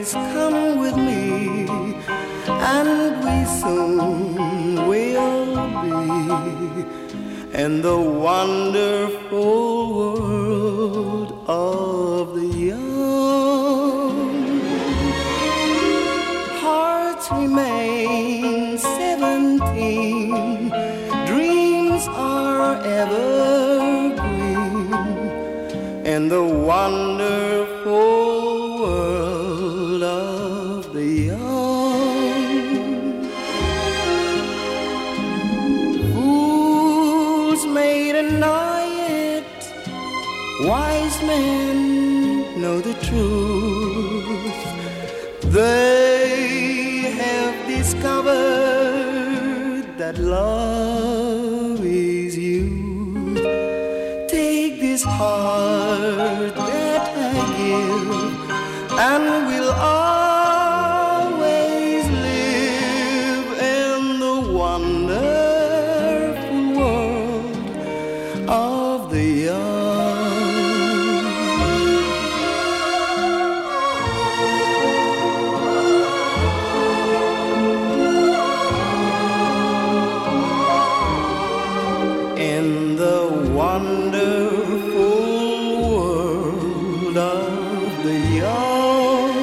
Please come with me, and we soon will be in the wonderful world of the young. Hearts remain 17, dreams are evergreen in the wonderful world of the young. Fools may deny it, wise men know the truth. They have discovered that love is youth. Take this heart that I give, and we'll always live in the wonderful world of the young. In the wonderful world of the young.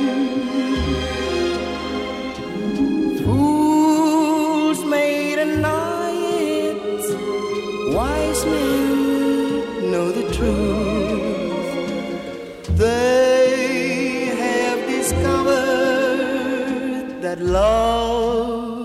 Fools may deny it, wise men know the truth. They have discovered that love